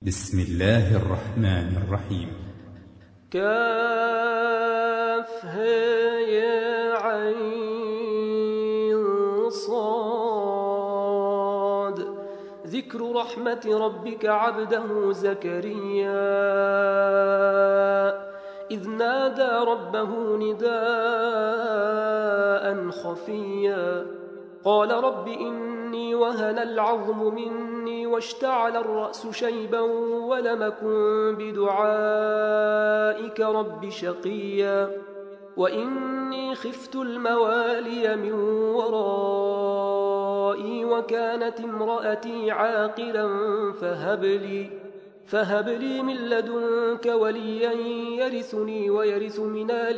بسم الله الرحمن الرحيم. كافها يا عين صاد. ذكر رحمة ربك عبده زكريا إذ نادى ربه نداء خفيا قال رب إني وهن العظم مني واشتعل الرأس شيبا ولم أكن بدعائك رب شقيا وإني خفت الموالي من ورائي وكانت امرأتي عاقلا فهب لي من لدنك وليا يرثني ويرث من آل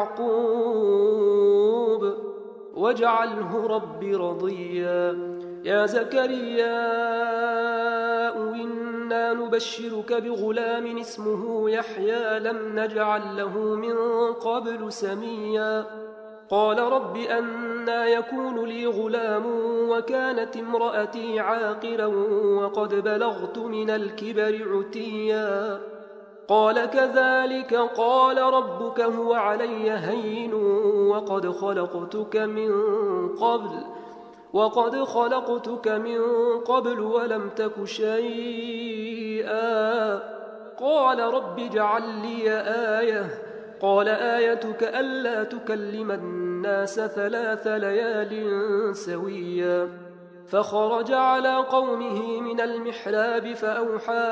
يعقوب واجعله رب رضيا. يا زكريا إنا نبشرك بغلام اسمه يحيى لم نجعل له من قبل سميا قال رب أنى يكون لي غلام وكانت امرأتي عاقرا وقد بلغت من الكبر عتيا قال كذلك قال ربك هو علي هين وقد خلقتك من قبل ولم تك شيئا قال رب اجعل لي آية قال آيتك ألا تكلم الناس 3 ليال سويا فخرج على قومه من المحراب فأوحى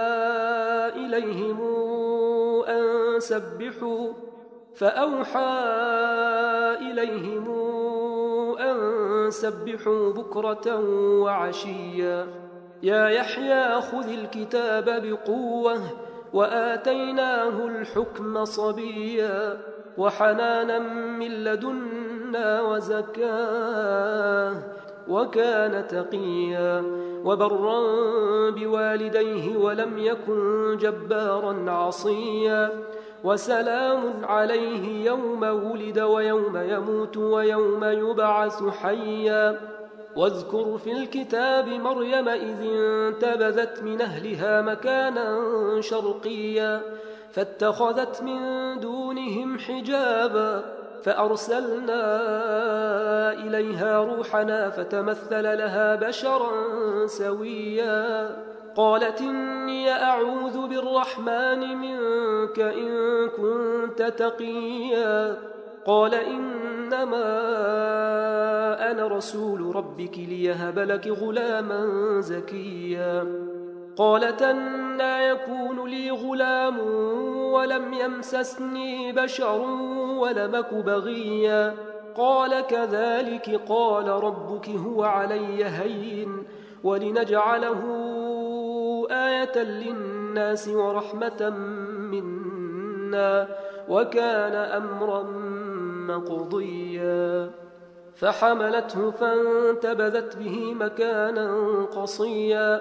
إليهم أن سبحوا بكرة وعشيا يا يحيى خذ الكتاب بقوة وآتيناه الحكم صبيا وحنانا من لدنا وزكاه وكان تقيا وبرا بوالديه ولم يكن جبارا عصيا وسلام عليه يوم ولد ويوم يموت ويوم يبعث حيا واذكر في الكتاب مريم إذ انتبذت من أهلها مكانا شرقيا فاتخذت من دونهم حجابا فأرسلنا إليها روحنا فتمثل لها بشرا سويا قالت إني أعوذ بالرحمن منك إن كنت تقيا قال إنما أنا رسول ربك ليهب لك غلاما زكيا قالت أنى يكون لي غلام ولم يمسسني بشر ولم أك بغيا قال كذلك قال ربك هو علي هين ولنجعله آية للناس ورحمة منا وكان أمرا مقضيا فحملته فانتبذت به مكانا قصيا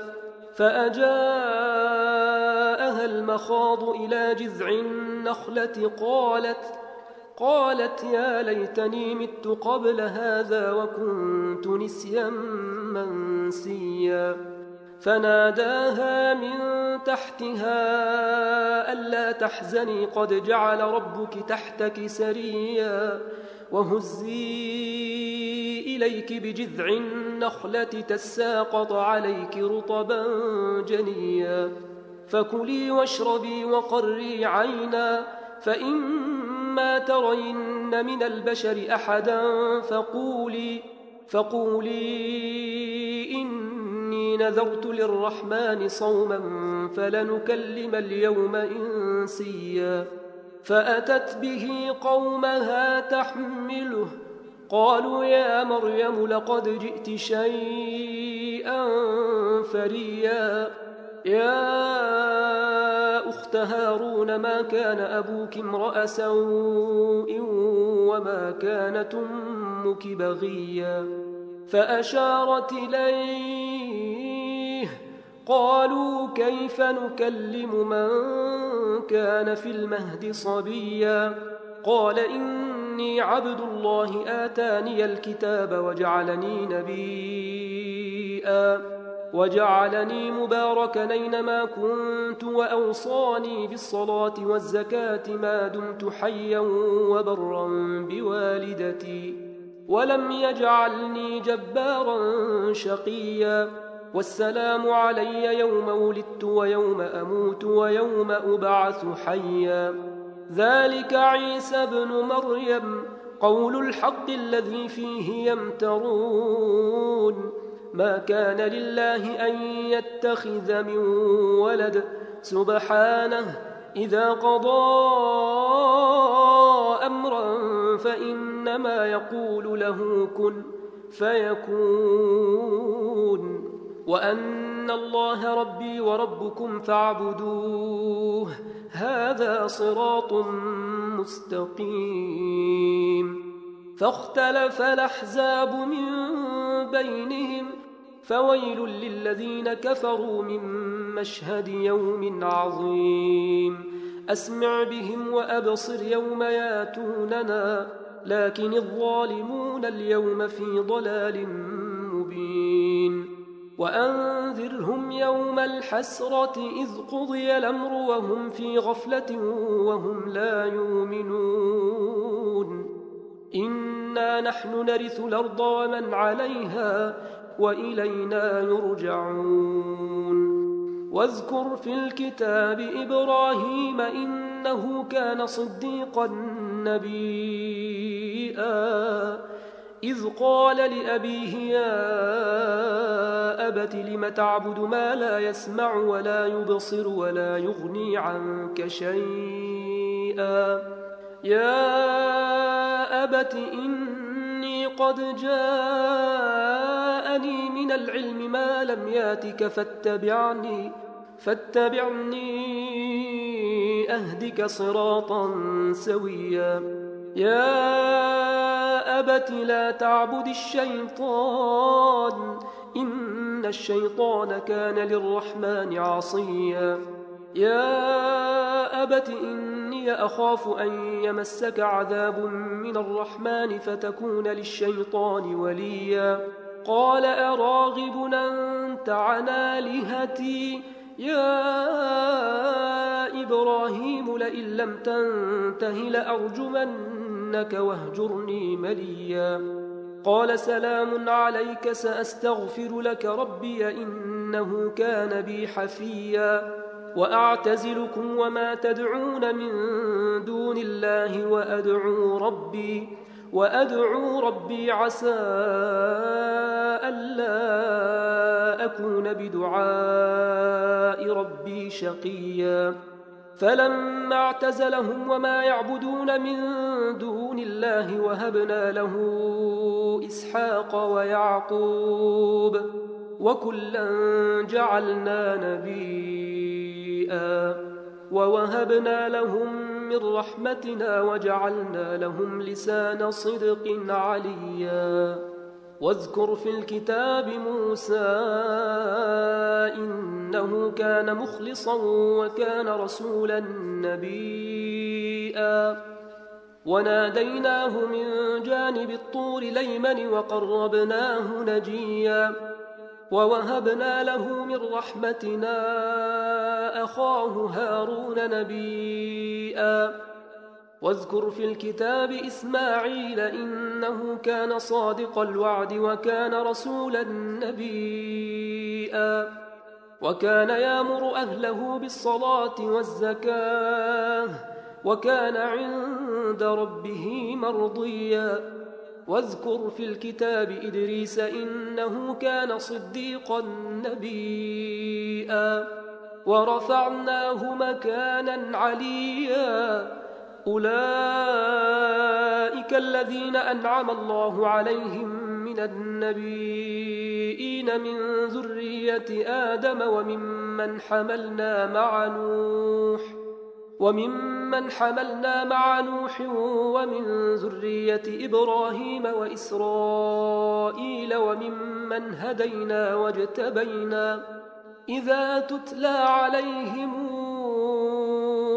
فأجاءها المخاض إلى جذع النخلة قالت يا ليتني مت قبل هذا وكنت نسيا منسيا فناداها من تحتها ألا تحزني قد جعل ربك تحتك سريا وهزي إليك بجذع النخلة تساقط عليك رطبا جنيا فكلي واشربي وقري عينا فإما ترين من البشر أحدا فقولي إني نذرت للرحمن صوما فلنكلم اليوم إنسيا فأتت به قومها تحمله قالوا يا مريم لقد جئت شيئا فريا يا أخت هارون ما كان أبوك امرأ سوء وما كانت أمك بغيا فأشارت إليه قالوا كيف نكلم من كان في المهد صبيا قال إني عبد الله آتاني الكتاب وجعلني نبيا وجعلني مباركا أينما كنت وأوصاني بالصلاة والزكاة ما دمت حيا وبرا بوالدتي ولم يجعلني جبارا شقيا والسلام علي يوم ولدت ويوم أموت ويوم أبعث حيا ذلك عيسى ابن مريم قول الحق الذي فيه يمترون ما كان لله أن يتخذ من ولد سبحانه إذا قضى أمرا فإنما يقول له كن فيكون وأن الله ربي وربكم فاعبدوه هذا صراط مستقيم فاختلف الأحزاب من بينهم فويل للذين كفروا من مشهد يوم عظيم أسمع بهم وأبصر يوم ياتوننا لكن الظالمون اليوم في ضلال مبين وأنذرهم يوم الحسرة إذ قضي الأمر وهم في غفلة وهم لا يؤمنون إنا نحن نرث الأرض ومن عليها وإلينا يرجعون واذكر في الكتاب إبراهيم إنه كان صديقا نبيا إذ قال لأبيه يا أبت لم تعبد ما لا يسمع ولا يبصر ولا يغني عنك شيئا يا أبت إني قد جاءني من العلم ما لم ياتك فاتبعني أهدك صراطا سويا يا أبت لا تعبد الشيطان إن الشيطان كان للرحمن عصيا يا أبت إني أخاف أن يمسك عذاب من الرحمن فتكون للشيطان وليا قال أراغب أنت عن آلهتي يا إبراهيم لئن لم تنته لأرجمنك واهجرني مليا قال سلام عليك سأستغفر لك ربي إنه كان بي حفيا وأعتزلكم وما تدعون من دون الله وأدعو ربي عسى ألا أكون بدعاء ربي شقيا فلما اعتزلهم وما يعبدون من دون الله وهبنا له إسحاق ويعقوب وكلا جعلنا نبيا ووهبنا لهم من رحمتنا وجعلنا لهم لسان صدق عليا واذكر في الكتاب موسى إنه كان مخلصا وكان رسولا نبيا وناديناه من جانب الطور الأيمن وقربناه نجيا ووهبنا له من رحمتنا أخاه هارون نبيا واذكر في الكتاب إسماعيل إنه كان صادق الوعد وكان رسولا نبيا وكان يأمر أهله بالصلاة والزكاة وكان عند ربه مرضيا واذكر في الكتاب إدريس إنه كان صديقا نبيا ورفعناه مكانا عليا أولئك الذين أنعم الله عليهم من النبيين من ذرية آدم وممن حملنا مع نوح ومن ذرية إبراهيم وإسرائيل وممن هدينا واجتبينا إذا تتلى عليهم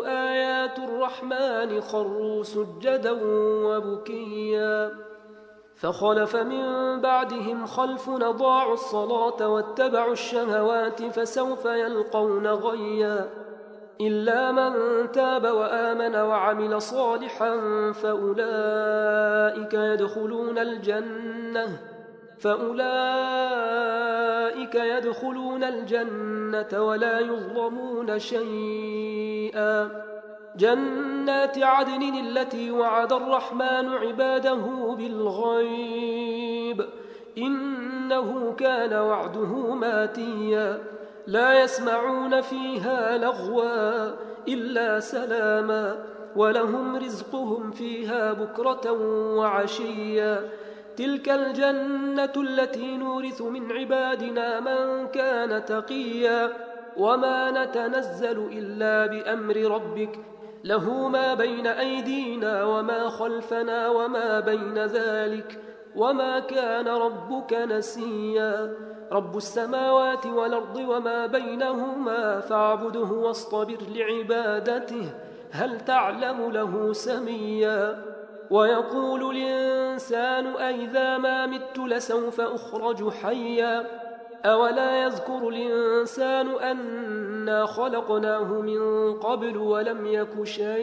آيات الرحمن خروا سجدا وبكيا فخلف من بعدهم خلف أضاعوا الصلاة واتبعوا الشهوات فسوف يلقون غيا إلا من تاب وآمن وعمل صالحا فأولئك يدخلون الجنة ولا يظلمون شيئا جنات عدن التي وعد الرحمن عباده بالغيب إنه كان وعده ماتيا لا يسمعون فيها لغوا إلا سلاما ولهم رزقهم فيها بكرة وعشيا تلك الجنة التي نورث من عبادنا من كان تقيا وما نتنزل إلا بأمر ربك له ما بين أيدينا وما خلفنا وما بين ذلك وما كان ربك نسيا رب السماوات والأرض وما بينهما فاعبده واصطبر لعبادته هل تعلم له سميا ويقول الإنسان أئذا ما مت لسوف أخرج حيا أولا يذكر الإنسان أنا خلقناه من قبل ولم يك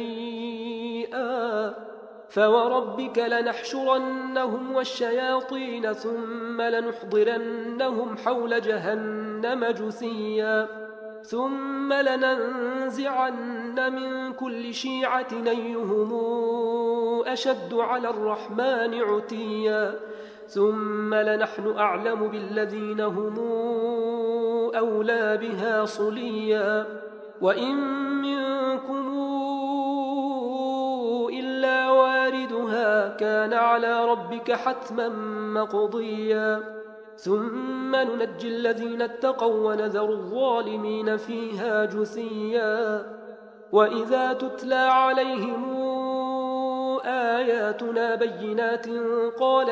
شيئا فوربك لنحشرنهم والشياطين ثم لنحضرنهم حول جهنم جثيا ثم لننزعن من كل شيعة أيهم أشد على الرحمن عتيا ثم لنحن أعلم بالذين هم أولى بها صليا وإن منكم إلا واردها كان على ربك حتما مقضيا ثم ننجي الذين اتقوا ونذر الظالمين فيها جثيا وإذا تتلى عليهم آياتنا بينات قال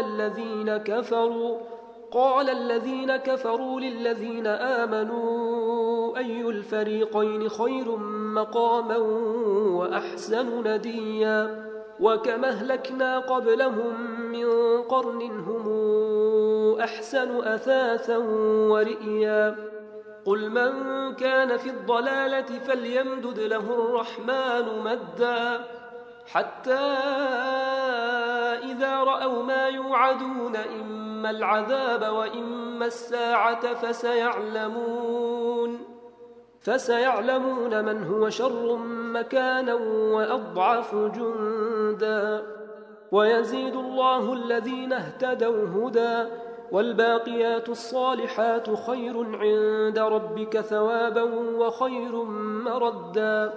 الذين كفروا للذين آمنوا أي الفريقين خير مقاما وأحسن نديا وكم أهلكنا قبلهم من قرن هم أحسن أثاثا ورئيا قل من كان في الضلالة فليمدد له الرحمن مدا حتى إذا رأوا ما يوعدون إما العذاب وإما الساعة فسيعلمون من هو شر مكانا وأضعف جندا ويزيد الله الذين اهتدوا هدى والباقيات الصالحات خير عند ربك ثوابا وخير مردا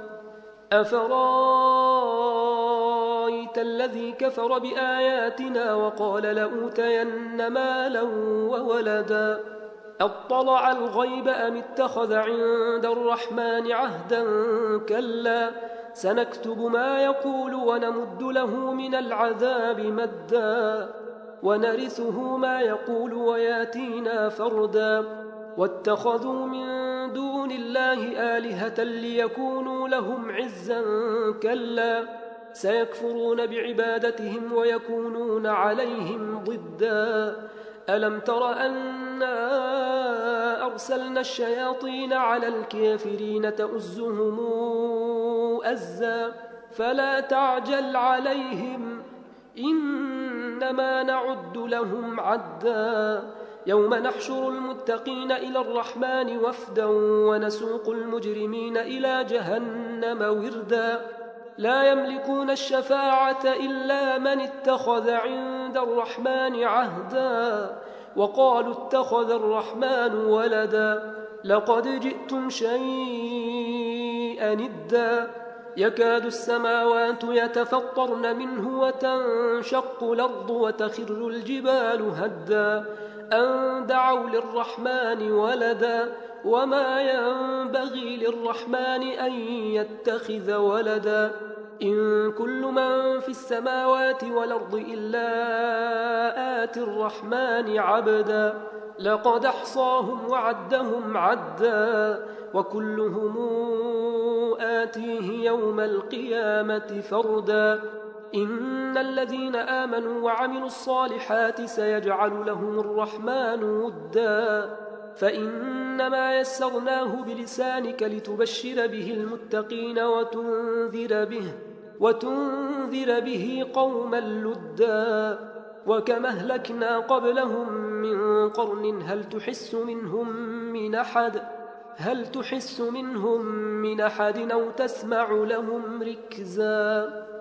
أفرايت الذي كفر بآياتنا وقال لأوتين مالا وولدا أطلع الغيب أم اتخذ عند الرحمن عهدا كلا سنكتب ما يقول ونمد له من العذاب مدا ونرثه ما يقول وياتينا فردا واتخذوا من دون الله آلهة ليكونوا لهم عزا كلا سيكفرون بعبادتهم ويكونون عليهم ضدا ألم تر أنا أرسلنا الشياطين على الكافرين تؤزهم أزا فلا تعجل عليهم إنما نعد لهم عدا يوم نحشر المتقين إلى الرحمن وفدا ونسوق المجرمين إلى جهنم وردا لا يملكون الشفاعة إلا من اتخذ عند الرحمن عهدا وقالوا اتخذ الرحمن ولدا لقد جئتم شيئا إدا يكاد السماوات يتفطرن منه وتنشق الأرض وتخر الجبال هدا أن دعوا للرحمن ولدا وما ينبغي للرحمن أن يتخذ ولدا إن كل من في السماوات والأرض إلا آتي الرحمن عبدا لقد أحصاهم وعدهم عدا وكلهم آتيه يوم القيامة فردا إن الذين آمنوا وعملوا الصالحات سيجعل لهم الرحمن ودا فإنما يسرناه بلسانك لتبشر به المتقين وتنذر به قوما لدا وكما أهلكنا قبلهم من قرن هل تحس منهم من أحد أو تسمع لهم ركزا